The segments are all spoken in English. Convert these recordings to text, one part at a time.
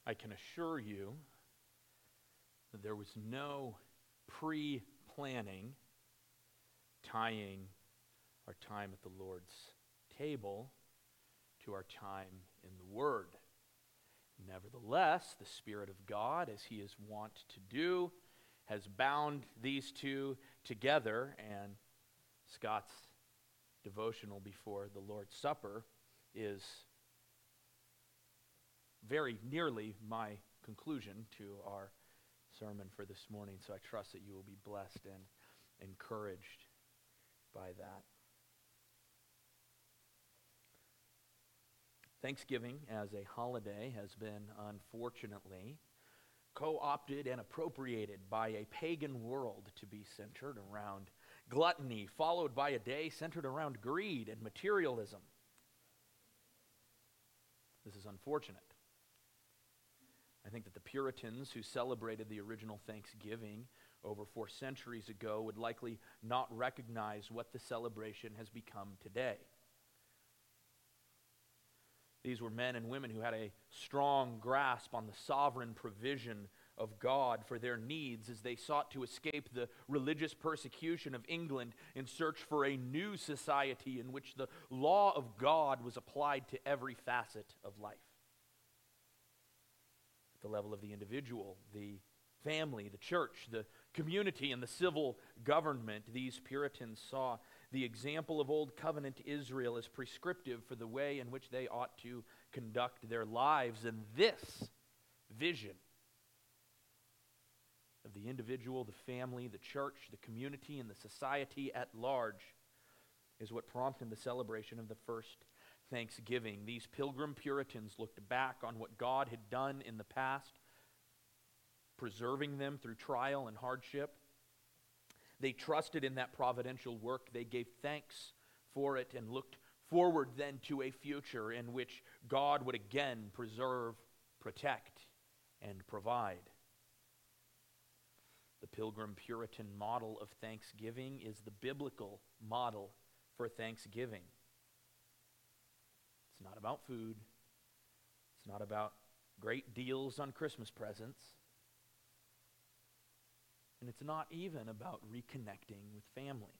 I can assure you that there was no pre-planning tying our time at the Lord's table to our time in the Word. Nevertheless, the Spirit of God, as He is wont to do, has bound these two together, and Scott's devotional before the Lord's Supper is very nearly my conclusion to our sermon for this morning, so I trust that you will be blessed and encouraged by that. Thanksgiving as a holiday has been, unfortunately, co-opted and appropriated by a pagan world to be centered around gluttony, followed by a day centered around greed and materialism. This is unfortunate. I think that the Puritans who celebrated the original Thanksgiving over 4 centuries ago would likely not recognize what the celebration has become today. These were men and women who had a strong grasp on the sovereign provision of God for their needs as they sought to escape the religious persecution of England in search for a new society in which the law of God was applied to every facet of life. At the level of the individual, the family, the church, the community, and the civil government, these Puritans saw the example of Old Covenant Israel as prescriptive for the way in which they ought to conduct their lives. And this vision of the individual, the family, the church, the community, and the society at large is what prompted the celebration of the first Thanksgiving. These pilgrim Puritans looked back on what God had done in the past, preserving them through trial and hardship. They trusted in that providential work. They gave thanks for it and looked forward then to a future in which God would again preserve, protect, and provide. The Pilgrim Puritan model of Thanksgiving is the biblical model for Thanksgiving. It's not about food. It's not about great deals on Christmas presents. And it's not even about reconnecting with family.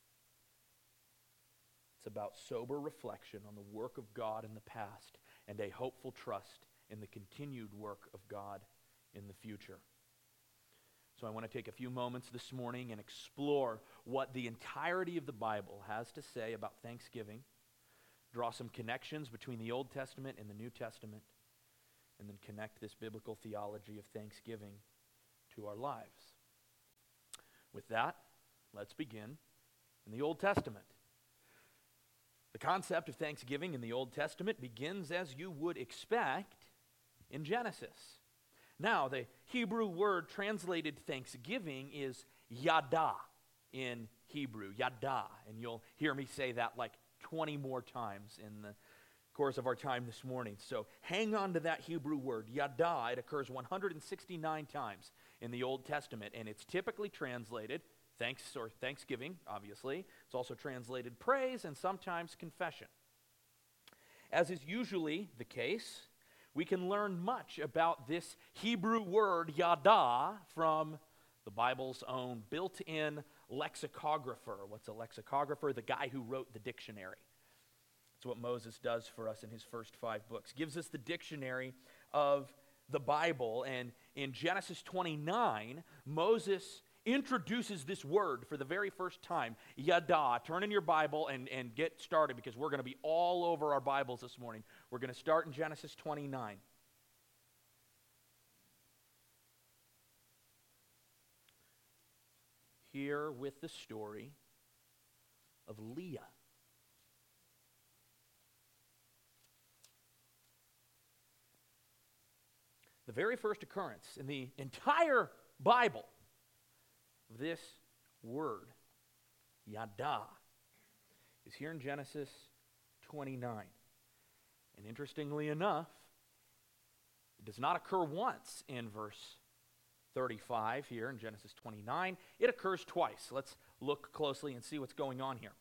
It's about sober reflection on the work of God in the past and a hopeful trust in the continued work of God in the future. So I want to take a few moments this morning and explore what the entirety of the Bible has to say about Thanksgiving, draw some connections between the Old Testament and the New Testament, and then connect this biblical theology of Thanksgiving to our lives. With that, let's begin in the Old Testament. The concept of Thanksgiving in the Old Testament begins, as you would expect, in Genesis. Now, the Hebrew word translated Thanksgiving is yada in Hebrew, yada. And you'll hear me say that like 20 more times in the course of our time this morning. So hang on to that Hebrew word, yada. It occurs 169 times in the Old Testament, and it's typically translated thanks or thanksgiving, obviously. It's also translated praise and sometimes confession. As is usually the case, we can learn much about this Hebrew word yada from the Bible's own built-in lexicographer. What's a lexicographer? The guy who wrote the dictionary. That's what Moses does for us in his first 5 books. Gives us the dictionary of the Bible, and in Genesis 29, Moses introduces this word for the very first time, yada. Turn in your Bible and get started, because we're going to be all over our Bibles this morning. We're going to start in Genesis 29. Here with the story of Leah. The very first occurrence in the entire Bible of this word, yada, is here in Genesis 29. And interestingly enough, it does not occur once in verse 35 here in Genesis 29. It occurs twice. Let's look closely and see what's going on here.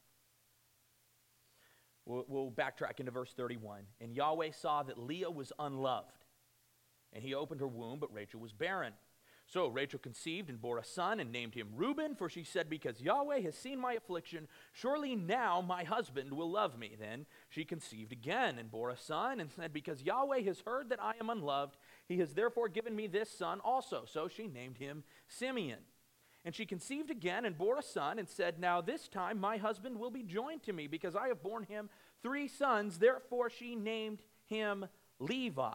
We'll backtrack into verse 31. And Yahweh saw that Leah was unloved, And he opened her womb, but Rachel was barren. So Rachel conceived and bore a son and named him Reuben, for she said, because Yahweh has seen my affliction, surely now my husband will love me. Then she conceived again and bore a son and said, because Yahweh has heard that I am unloved, he has therefore given me this son also. So she named him Simeon. And she conceived again and bore a son and said, now this time my husband will be joined to me, because I have borne him 3 sons. Therefore she named him Levi.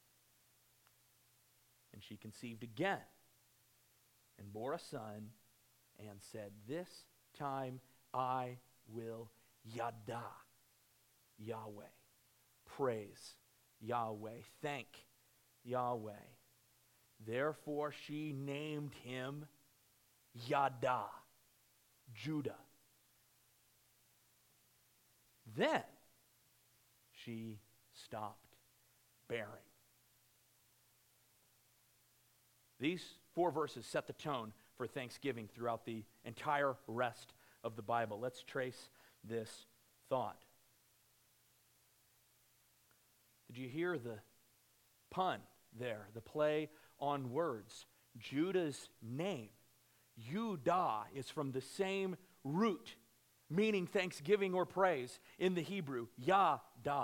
And she conceived again and bore a son and said, this time I will yada, Yahweh. Praise Yahweh. Thank Yahweh. Therefore she named him Yada, Judah. Then she stopped bearing. These 4 verses set the tone for Thanksgiving throughout the entire rest of the Bible. Let's trace this thought. Did you hear the pun there, the play on words? Judah's name, Judah, is from the same root, meaning thanksgiving or praise in the Hebrew, Yada.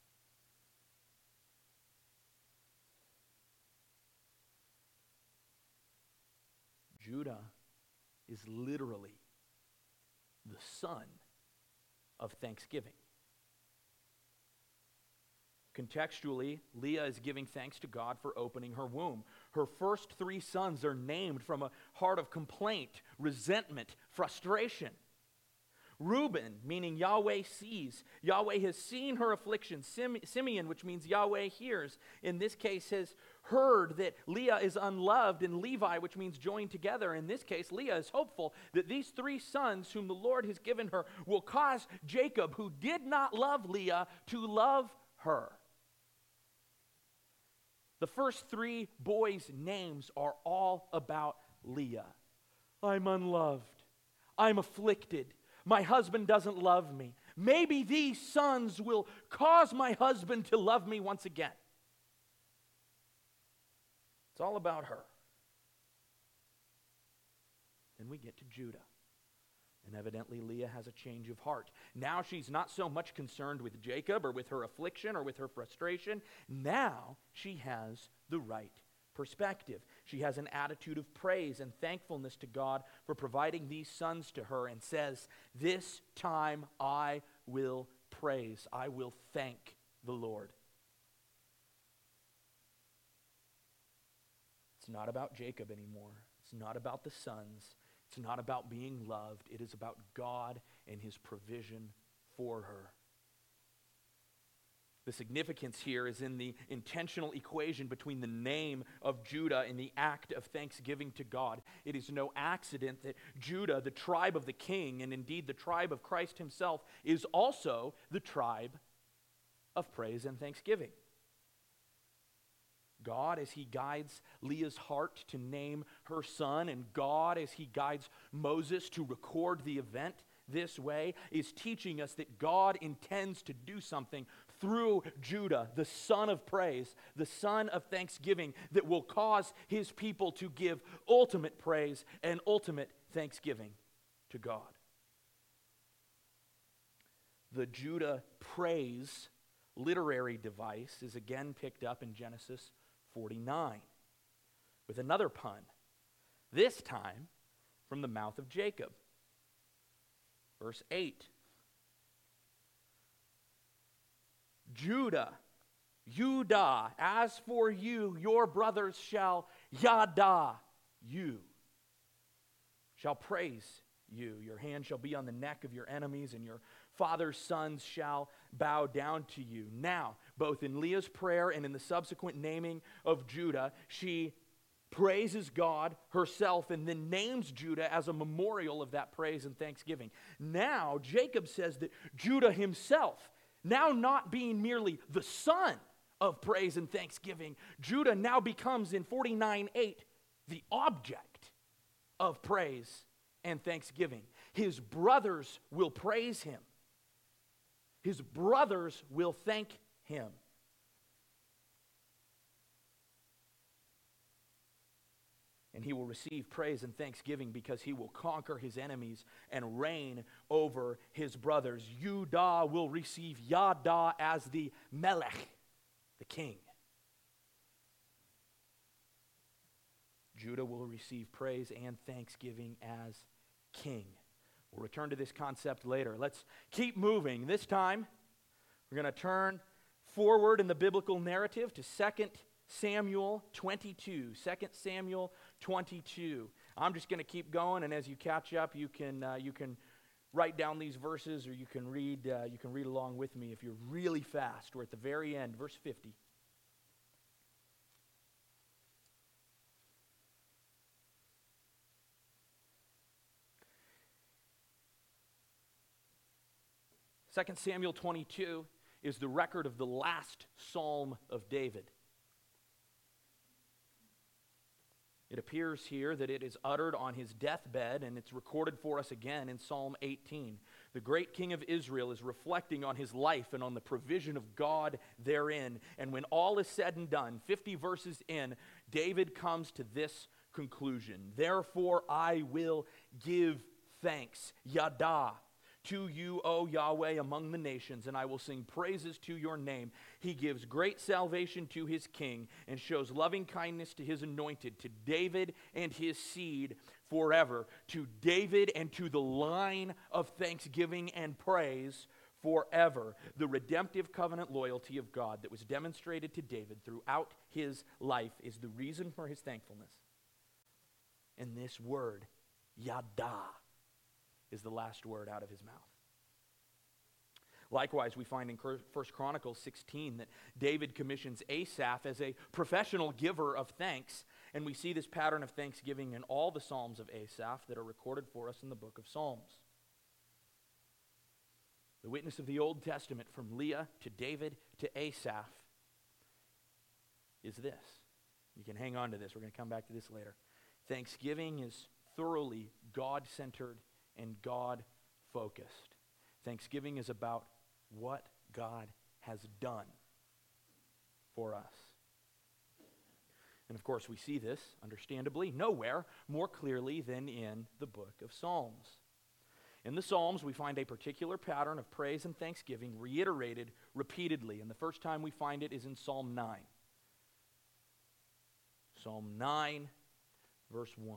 Judah is literally the son of thanksgiving. Contextually, Leah is giving thanks to God for opening her womb. Her first 3 sons are named from a heart of complaint, resentment, frustration. Reuben, meaning Yahweh sees. Yahweh has seen her affliction. Simeon, which means Yahweh hears, in this case has heard that Leah is unloved. And Levi, which means joined together. In this case, Leah is hopeful that these 3 sons whom the Lord has given her will cause Jacob, who did not love Leah, to love her. The first 3 boys' names are all about Leah. I'm unloved. I'm afflicted. My husband doesn't love me. Maybe these sons will cause my husband to love me once again. It's all about her. Then we get to Judah. And evidently Leah has a change of heart. Now she's not so much concerned with Jacob or with her affliction or with her frustration. Now she has the right perspective. She has an attitude of praise and thankfulness to God for providing these sons to her, and says, this time I will praise. I will thank the Lord. It's not about Jacob anymore. It's not about the sons. It's not about being loved. It is about God and his provision for her. The significance here is in the intentional equation between the name of Judah and the act of thanksgiving to God. It is no accident that Judah, the tribe of the king, and indeed the tribe of Christ himself, is also the tribe of praise and thanksgiving. God, as he guides Leah's heart to name her son, and God, as he guides Moses to record the event this way, is teaching us that God intends to do something through Judah, the son of praise, the son of thanksgiving, that will cause his people to give ultimate praise and ultimate thanksgiving to God. The Judah praise literary device is again picked up in Genesis 49 with another pun, this time from the mouth of Jacob. Verse 8. Judah, as for you, your brothers shall yada you, shall praise you. Your hand shall be on the neck of your enemies, and your father's sons shall bow down to you. Now, both in Leah's prayer and in the subsequent naming of Judah, she praises God herself and then names Judah as a memorial of that praise and thanksgiving. Now, Jacob says that Judah himself, now not being merely the son of praise and thanksgiving, Judah now becomes in 49:8 the object of praise and thanksgiving. His brothers will praise him. His brothers will thank him. And he will receive praise and thanksgiving because he will conquer his enemies and reign over his brothers. Judah will receive Yada as the Melech, the king. Judah will receive praise and thanksgiving as king. We'll return to this concept later. Let's keep moving. This time, we're going to turn forward in the biblical narrative to 2 Samuel 22. 2 Samuel 22. I'm just going to keep going, and as you catch up, you can write down these verses, or you can read along with me if you're really fast. We're at the very end, verse 50. 2 Samuel 22 is the record of the last psalm of David. It appears here that it is uttered on his deathbed, and it's recorded for us again in Psalm 18. The great king of Israel is reflecting on his life and on the provision of God therein. And when all is said and done, 50 verses in, David comes to this conclusion. Therefore I will give thanks, Yada, to you, O Yahweh, among the nations, and I will sing praises to your name. He gives great salvation to his king and shows loving kindness to his anointed, to David and his seed forever, to David and to the line of thanksgiving and praise forever. The redemptive covenant loyalty of God that was demonstrated to David throughout his life is the reason for his thankfulness. And this word, Yada, is the last word out of his mouth. Likewise, we find in 1 Chronicles 16 that David commissions Asaph as a professional giver of thanks, and we see this pattern of thanksgiving in all the Psalms of Asaph that are recorded for us in the book of Psalms. The witness of the Old Testament from Leah to David to Asaph is this. You can hang on to this. We're going to come back to this later. Thanksgiving is thoroughly God-centered and God-focused. Thanksgiving is about what God has done for us. And of course, we see this, understandably, nowhere more clearly than in the book of Psalms. In the Psalms, we find a particular pattern of praise and thanksgiving reiterated repeatedly. And the first time we find it is in Psalm 9. Psalm 9, verse 1.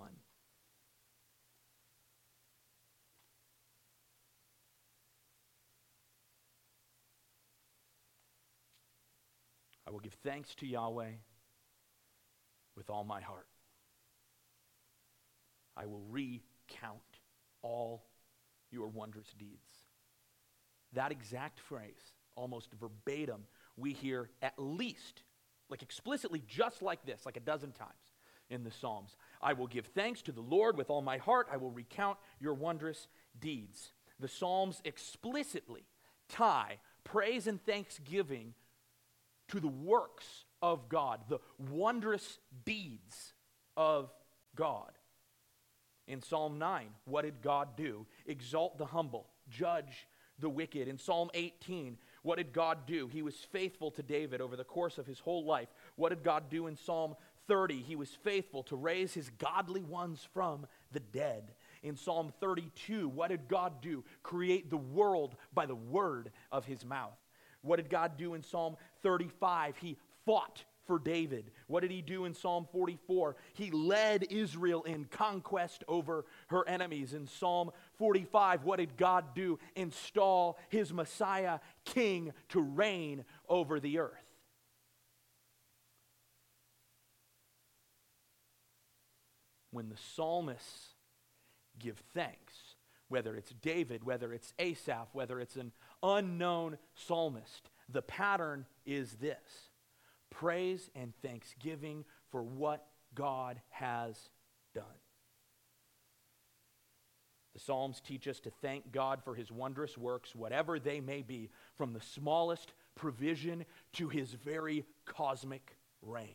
I will give thanks to Yahweh with all my heart. I will recount all your wondrous deeds. That exact phrase, almost verbatim, we hear at least, like explicitly just like this, like a dozen times in the Psalms. I will give thanks to the Lord with all my heart. I will recount your wondrous deeds. The Psalms explicitly tie praise and thanksgiving to the works of God, the wondrous deeds of God. In Psalm 9, what did God do? Exalt the humble, judge the wicked. In Psalm 18, what did God do? He was faithful to David over the course of his whole life. What did God do in Psalm 30? He was faithful to raise his godly ones from the dead. In Psalm 32, what did God do? Create the world by the word of his mouth. What did God do in Psalm 35? He fought for David. What did he do in Psalm 44? He led Israel in conquest over her enemies. In Psalm 45, what did God do? Install his Messiah king to reign over the earth. When the psalmists give thanks, whether it's David, whether it's Asaph, whether it's an unknown psalmist, the pattern is this: praise and thanksgiving for what God has done. The Psalms teach us to thank God for his wondrous works, whatever they may be, from the smallest provision to his very cosmic reign.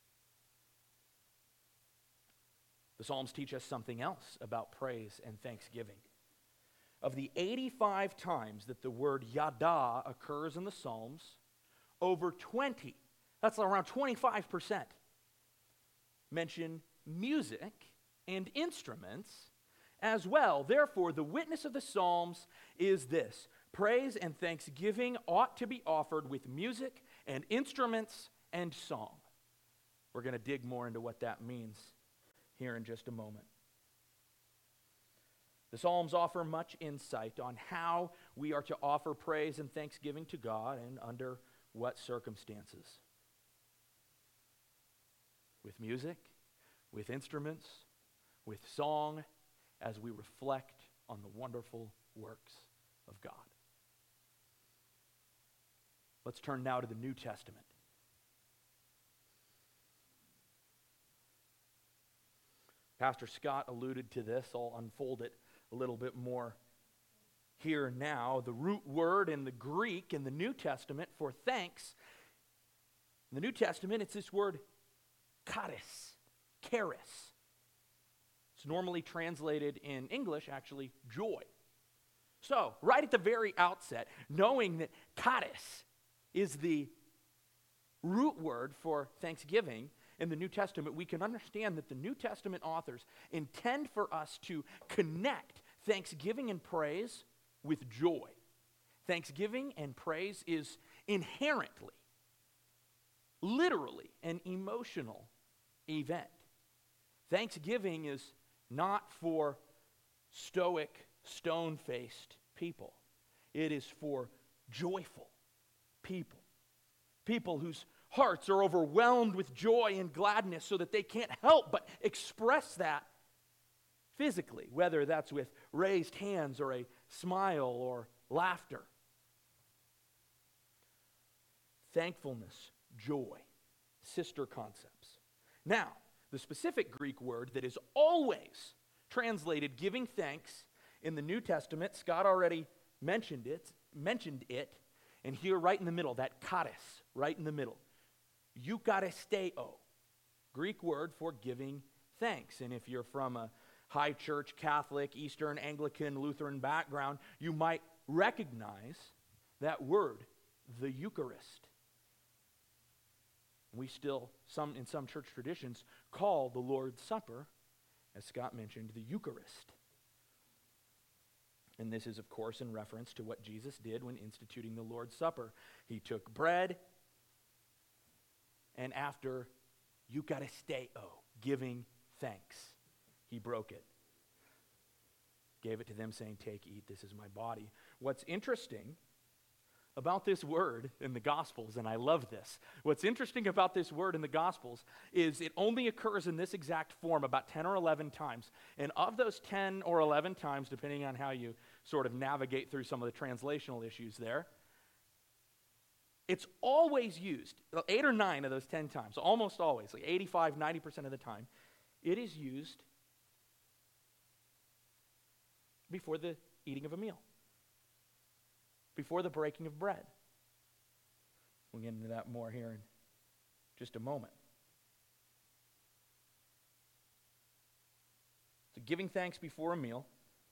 The Psalms teach us something else about praise and thanksgiving. Of the 85 times that the word Yada occurs in the Psalms, over 20, that's around 25%, mention music and instruments as well. Therefore, the witness of the Psalms is this: praise and thanksgiving ought to be offered with music and instruments and song. We're going to dig more into what that means here in just a moment. The Psalms offer much insight on how we are to offer praise and thanksgiving to God and under what circumstances. With music, with instruments, with song, as we reflect on the wonderful works of God. Let's turn now to the New Testament. Pastor Scott alluded to this. I'll unfold it a little bit more here now. The root word in the Greek in the New Testament for thanks, in the New Testament, it's this word charis. It's normally translated in English, actually, joy. So, right at the very outset, knowing that charis is the root word for thanksgiving in the New Testament, we can understand that the New Testament authors intend for us to connect thanksgiving and praise with joy. Thanksgiving and praise is inherently, literally, an emotional event. Thanksgiving is not for stoic, stone-faced people. It is for joyful people. People whose hearts are overwhelmed with joy and gladness so that they can't help but express that physically, whether that's with raised hands or a smile or laughter. Thankfulness, joy, sister concepts. Now, the specific Greek word that is always translated giving thanks in the New Testament, Scott already mentioned it, and here right in the middle, that charis, right in the middle. Eucharisteo, Greek word for giving thanks. And if you're from a high church, Catholic, Eastern, Anglican, Lutheran background, you might recognize that word, the Eucharist. We still, in some church traditions, call the Lord's Supper, as Scott mentioned, the Eucharist. And this is, of course, in reference to what Jesus did when instituting the Lord's Supper. He took bread, and after Eucharisteo, giving thanks, he broke it. Gave it to them saying, "Take, eat, this is my body." What's interesting about this word in the Gospels, and I love this, what's interesting about this word in the Gospels is it only occurs in this exact form about 10 or 11 times. And of those 10 or 11 times, depending on how you sort of navigate through some of the translational issues there, it's always used, 8 or 9 of those 10 times, almost always, like 85, 90% of the time, it is used before the eating of a meal, before the breaking of bread. We'll get into that more here in just a moment. So giving thanks before a meal,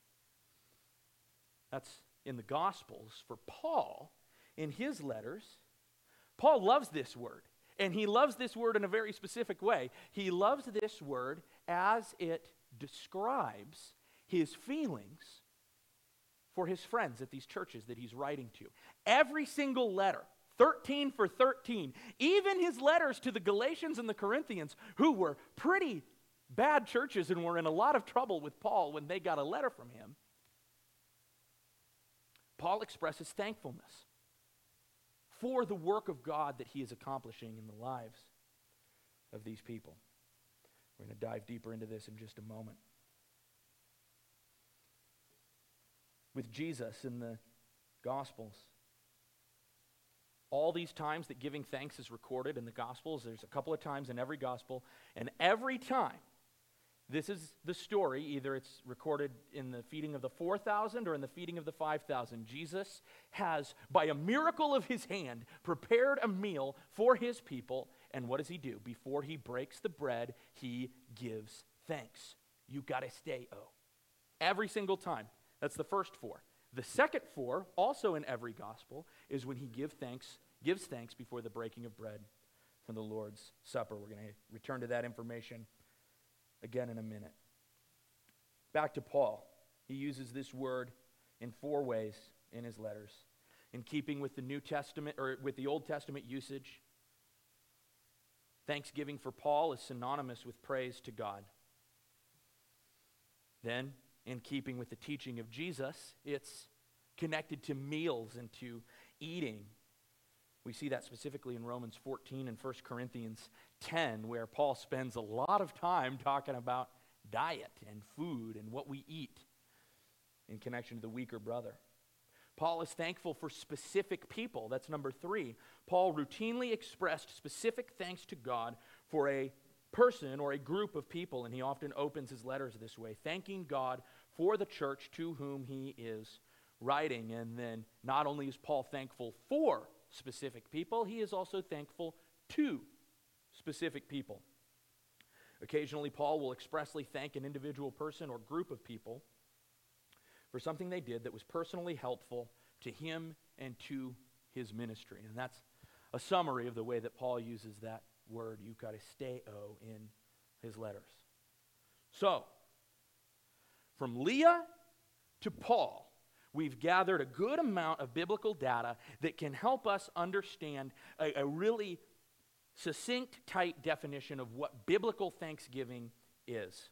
that's in the Gospels. For Paul, in his letters, Paul loves this word, and he loves this word in a very specific way. He loves this word as it describes his feelings for his friends at these churches that he's writing to. Every single letter, 13 for 13, even his letters to the Galatians and the Corinthians, who were pretty bad churches and were in a lot of trouble with Paul when they got a letter from him, Paul expresses thankfulness for the work of God that he is accomplishing in the lives of these people. We're going to dive deeper into this in just a moment. With Jesus in the Gospels, all these times that giving thanks is recorded in the Gospels, there's a couple of times in every Gospel, and every time this is the story, either it's recorded in the feeding of the 4,000 or in the feeding of the 5,000. Jesus has, by a miracle of his hand, prepared a meal for his people, and what does he do? Before he breaks the bread, he gives thanks. Eucharisteo. Every single time. That's the first 4. The second 4, also in every gospel, is when he gives thanks before the breaking of bread for the Lord's Supper. We're going to return to that information again in a minute. Back to Paul. He uses this word in 4 ways in his letters. In keeping with the New Testament, or with the Old Testament usage, thanksgiving for Paul is synonymous with praise to God. Then, in keeping with the teaching of Jesus, it's connected to meals and to eating. We see that specifically in Romans 14 and 1 Corinthians 10, where Paul spends a lot of time talking about diet and food and what we eat in connection to the weaker brother. Paul is thankful for specific people. That's number 3. Paul routinely expressed specific thanks to God for a person or a group of people, and he often opens his letters this way, thanking God for the church to whom he is writing. And then not only is Paul thankful for specific people, he is also thankful to specific people. Occasionally, Paul will expressly thank an individual person or group of people for something they did that was personally helpful to him and to his ministry. And that's a summary of the way that Paul uses that word, eucharisteo, in his letters. So, from Leah to Paul, we've gathered a good amount of biblical data that can help us understand a really succinct, tight definition of what biblical thanksgiving is.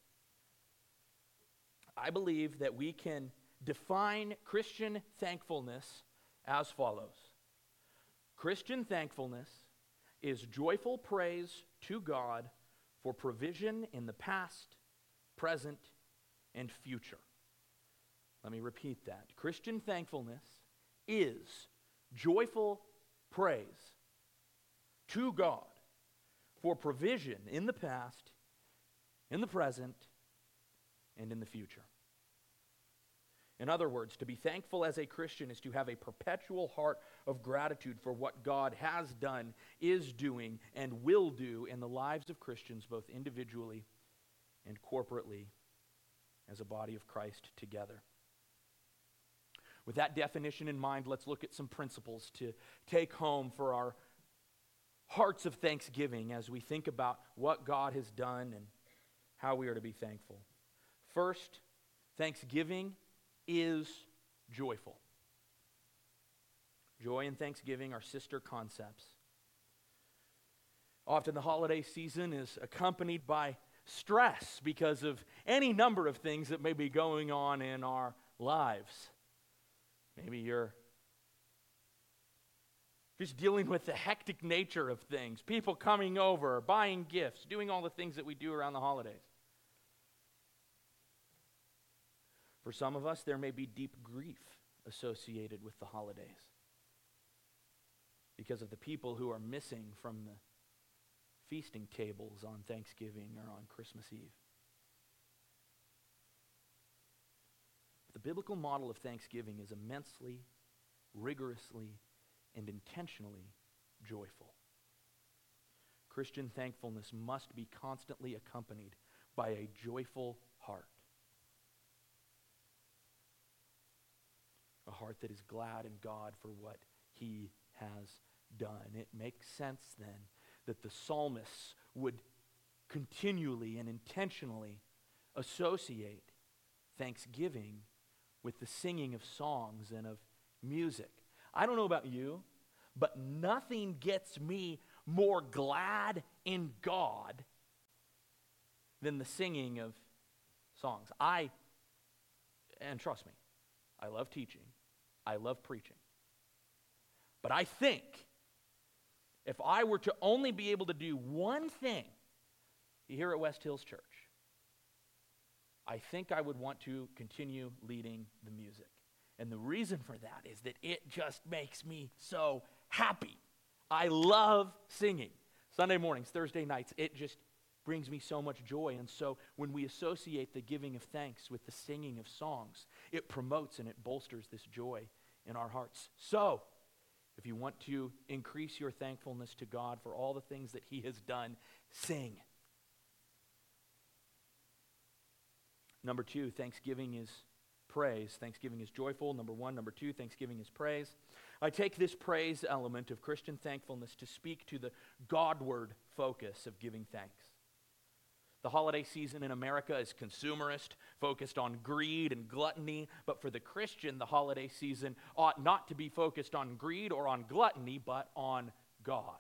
I believe that we can define Christian thankfulness as follows. Christian thankfulness is joyful praise to God for provision in the past, present, and future. Let me repeat that. Christian thankfulness is joyful praise to God for provision in the past, in the present, and in the future. In other words, to be thankful as a Christian is to have a perpetual heart of gratitude for what God has done, is doing, and will do in the lives of Christians, both individually and corporately, as a body of Christ together. With that definition in mind, let's look at some principles to take home for our hearts of thanksgiving as we think about what God has done and how we are to be thankful. First, thanksgiving is joyful. Joy and thanksgiving are sister concepts. Often the holiday season is accompanied by stress because of any number of things that may be going on in our lives. Maybe you're just dealing with the hectic nature of things, people coming over, buying gifts, doing all the things that we do around the holidays. For some of us, there may be deep grief associated with the holidays because of the people who are missing from the feasting tables on Thanksgiving or on Christmas Eve. But the biblical model of thanksgiving is immensely, rigorously, and intentionally joyful. Christian thankfulness must be constantly accompanied by a joyful heart. A heart that is glad in God for what he has done. It makes sense then that the psalmists would continually and intentionally associate thanksgiving with the singing of songs and of music. I don't know about you, but nothing gets me more glad in God than the singing of songs. And trust me, I love teaching. I love preaching. But I think if I were to only be able to do one thing here at West Hills Church, I think I would want to continue leading the music. And the reason for that is that it just makes me so happy. I love singing. Sunday mornings, Thursday nights, it just brings me so much joy. And so when we associate the giving of thanks with the singing of songs, it promotes and it bolsters this joy in our hearts. So, if you want to increase your thankfulness to God for all the things that he has done, sing. Number 2, thanksgiving is praise. Thanksgiving is joyful. Number 1. Number 2, thanksgiving is praise. I take this praise element of Christian thankfulness to speak to the Godward focus of giving thanks. The holiday season in America is consumerist, focused on greed and gluttony, but for the Christian, the holiday season ought not to be focused on greed or on gluttony, but on God.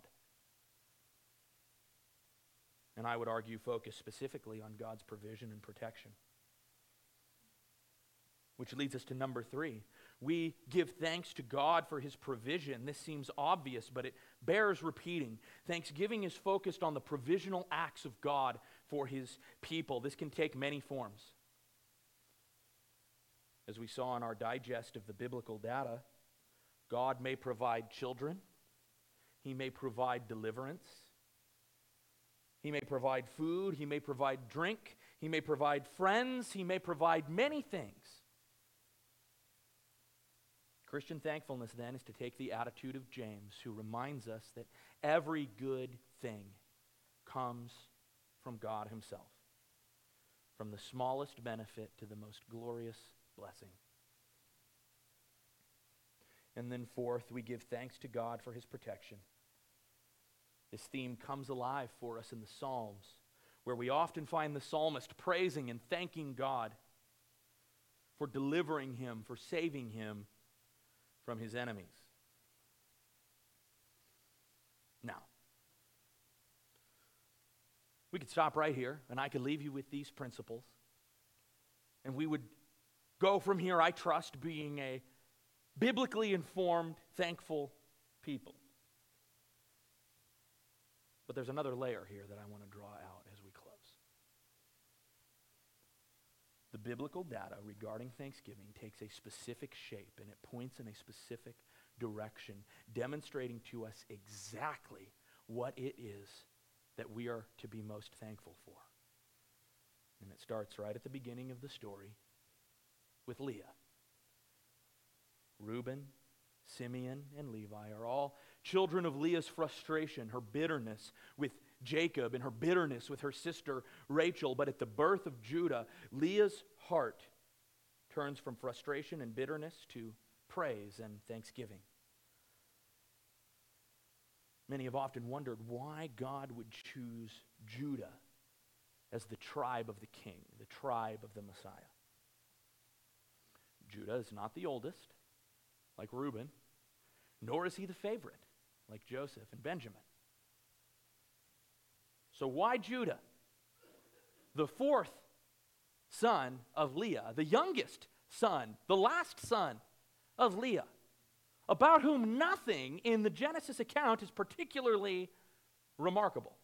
And I would argue focus specifically on God's provision and protection. Which leads us to number 3. We give thanks to God for his provision. This seems obvious, but it bears repeating. Thanksgiving is focused on the provisional acts of God for his people. This can take many forms. As we saw in our digest of the biblical data, God may provide children. He may provide deliverance. He may provide food. He may provide drink. He may provide friends. He may provide many things. Christian thankfulness, then, is to take the attitude of James, who reminds us that every good thing comes from God himself, from the smallest benefit to the most glorious blessing. And then fourth, we give thanks to God for his protection. This theme comes alive for us in the Psalms, where we often find the psalmist praising and thanking God for delivering him, for saving him from his enemies. Now, we could stop right here, and I could leave you with these principles, and we would go from here, I trust, being a biblically informed, thankful people. But there's another layer here that I want to draw out as we close. The biblical data regarding Thanksgiving takes a specific shape and it points in a specific direction, demonstrating to us exactly what it is that we are to be most thankful for. And it starts right at the beginning of the story with Leah. Reuben, Simeon, and Levi are all children of Leah's frustration, her bitterness with Jacob, and her bitterness with her sister Rachel. But at the birth of Judah, Leah's heart turns from frustration and bitterness to praise and thanksgiving. Many have often wondered why God would choose Judah as the tribe of the king, the tribe of the Messiah. Judah is not the oldest, like Reuben, nor is he the favorite, like Joseph and Benjamin. So why Judah? The fourth son of Leah, the youngest son, the last son of Leah, about whom nothing in the Genesis account is particularly remarkable.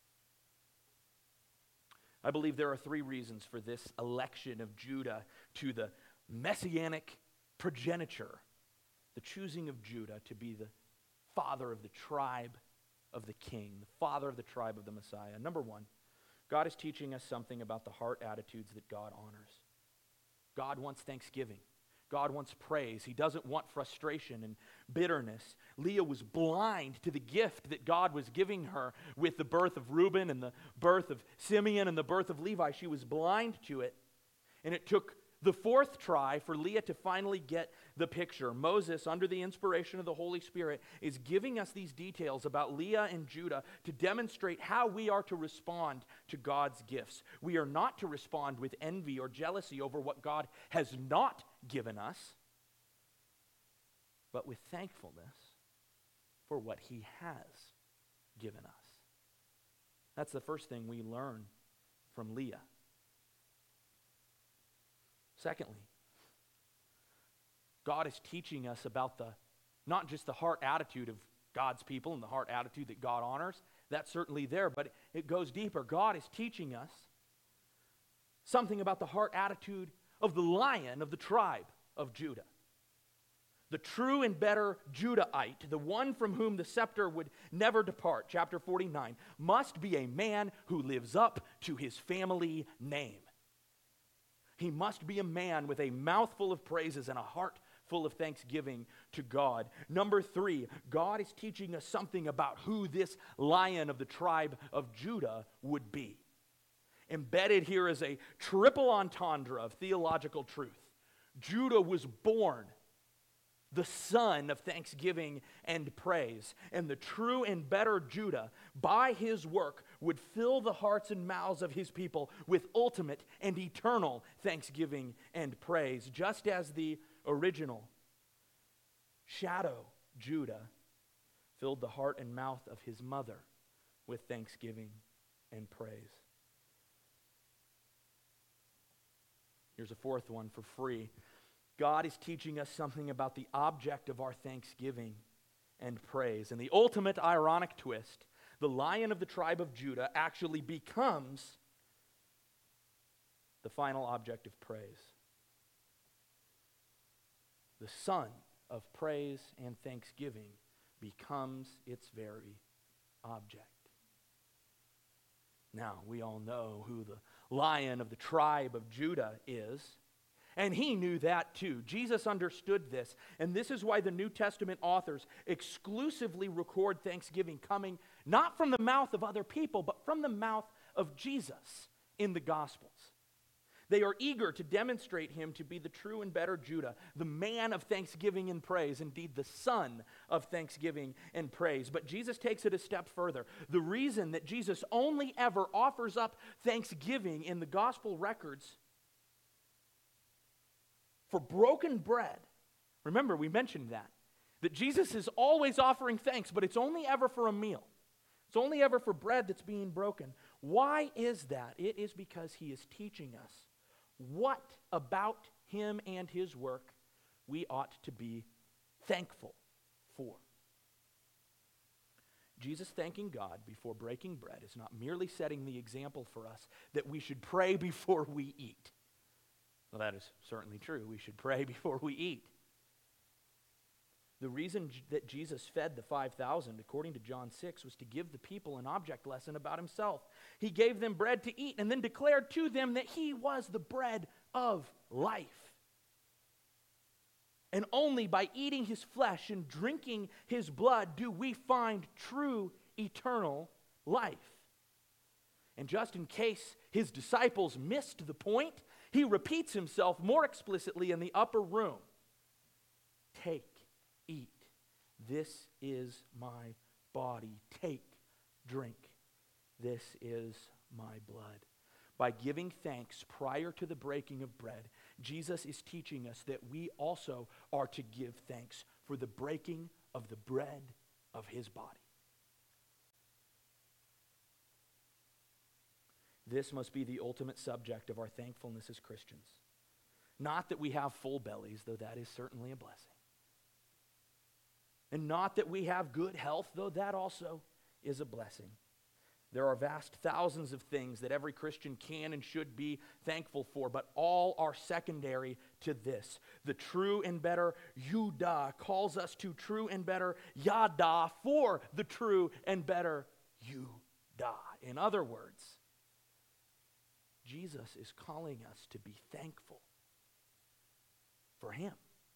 I believe there are 3 reasons for this election of Judah to the messianic progeniture, the choosing of Judah to be the father of the tribe of the king, the father of the tribe of the Messiah. Number 1, God is teaching us something about the heart attitudes that God honors. God wants thanksgiving. God wants praise. He doesn't want frustration and bitterness. Leah was blind to the gift that God was giving her with the birth of Reuben and the birth of Simeon and the birth of Levi. She was blind to it. And it took the 4th try for Leah to finally get the picture. Moses, under the inspiration of the Holy Spirit, is giving us these details about Leah and Judah to demonstrate how we are to respond to God's gifts. We are not to respond with envy or jealousy over what God has not given us, but with thankfulness for what he has given us. That's the first thing we learn from Leah. Secondly, God is teaching us about not just the heart attitude of God's people and the heart attitude that God honors. That's certainly there, but it goes deeper. God is teaching us something about the heart attitude of the Lion of the tribe of Judah. The true and better Judahite, the one from whom the scepter would never depart, chapter 49, must be a man who lives up to his family name. He must be a man with a mouthful of praises and a heart full of thanksgiving to God. Number 3, God is teaching us something about who this Lion of the tribe of Judah would be. Embedded here is a triple entendre of theological truth. Judah was born the son of thanksgiving and praise. And the true and better Judah, by his work, would fill the hearts and mouths of his people with ultimate and eternal thanksgiving and praise, just as the original shadow Judah filled the heart and mouth of his mother with thanksgiving and praise. Here's a fourth one for free. God is teaching us something about the object of our thanksgiving and praise. And the ultimate ironic twist, the Lion of the tribe of Judah actually becomes the final object of praise. The Son of praise and thanksgiving becomes its very object. Now, we all know who the Lion of the tribe of Judah is. And he knew that too. Jesus understood this. And this is why the New Testament authors exclusively record thanksgiving coming not from the mouth of other people, but from the mouth of Jesus in the Gospels. They are eager to demonstrate him to be the true and better Judah, the man of thanksgiving and praise, indeed the son of thanksgiving and praise. But Jesus takes it a step further. The reason that Jesus only ever offers up thanksgiving in the gospel records for broken bread. Remember, we mentioned that Jesus is always offering thanks, but it's only ever for a meal. It's only ever for bread that's being broken. Why is that? It is because he is teaching us what about him and his work we ought to be thankful for. Jesus thanking God before breaking bread is not merely setting the example for us that we should pray before we eat. Well, that is certainly true. We should pray before we eat. The reason that Jesus fed the 5,000, according to John 6, was to give the people an object lesson about himself. He gave them bread to eat and then declared to them that he was the bread of life. And only by eating his flesh and drinking his blood do we find true eternal life. And just in case his disciples missed the point, he repeats himself more explicitly in the upper room. Take, eat. This is my body. Take, drink. This is my blood. By giving thanks prior to the breaking of bread, Jesus is teaching us that we also are to give thanks for the breaking of the bread of his body. This must be the ultimate subject of our thankfulness as Christians. Not that we have full bellies, though that is certainly a blessing. And not that we have good health, though that also is a blessing. There are vast thousands of things that every Christian can and should be thankful for, but all are secondary to this. The true and better Judah calls us to true and better Yada for the true and better Judah. In other words, Jesus is calling us to be thankful for him.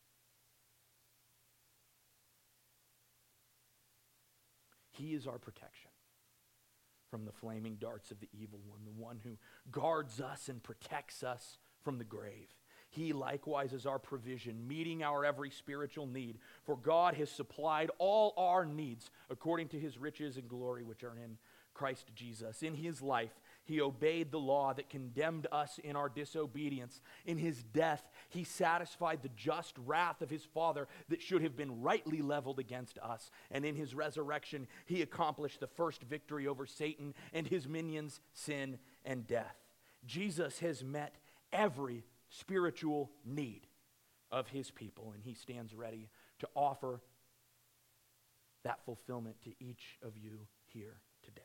He is our protection from the flaming darts of the evil one, the one who guards us and protects us from the grave. He likewise is our provision, meeting our every spiritual need, for God has supplied all our needs according to his riches and glory which are in Christ Jesus. In his life, he obeyed the law that condemned us in our disobedience. In his death, he satisfied the just wrath of his Father that should have been rightly leveled against us. And in his resurrection, he accomplished the first victory over Satan and his minions, sin and death. Jesus has met every spiritual need of his people, and he stands ready to offer that fulfillment to each of you here today.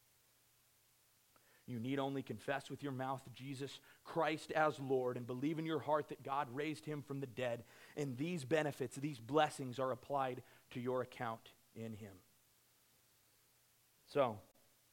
You need only confess with your mouth Jesus Christ as Lord and believe in your heart that God raised him from the dead. And these benefits, these blessings are applied to your account in him. So,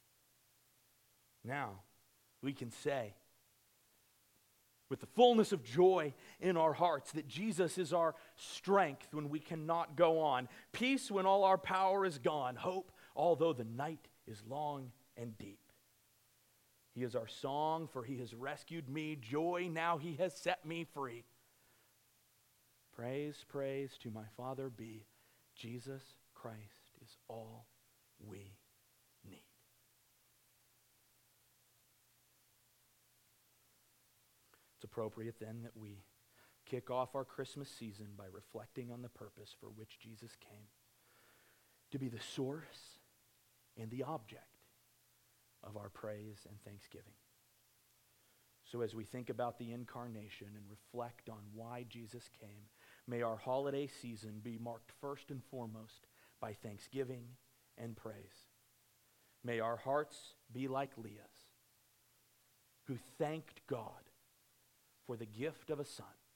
now we can say with the fullness of joy in our hearts that Jesus is our strength when we cannot go on. Peace when all our power is gone. Hope although the night is long and deep. He is our song, for he has rescued me. Joy, now he has set me free. Praise, praise to my Father be. Jesus Christ is all we need. It's appropriate then that we kick off our Christmas season by reflecting on the purpose for which Jesus came, to be the source and the object of our praise and thanksgiving. So as we think about the incarnation and reflect on why Jesus came, may our holiday season be marked first and foremost by thanksgiving and praise. May our hearts be like Leah's, who thanked God for the gift of a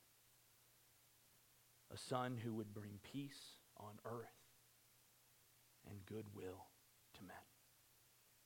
son who would bring peace on earth and goodwill to men.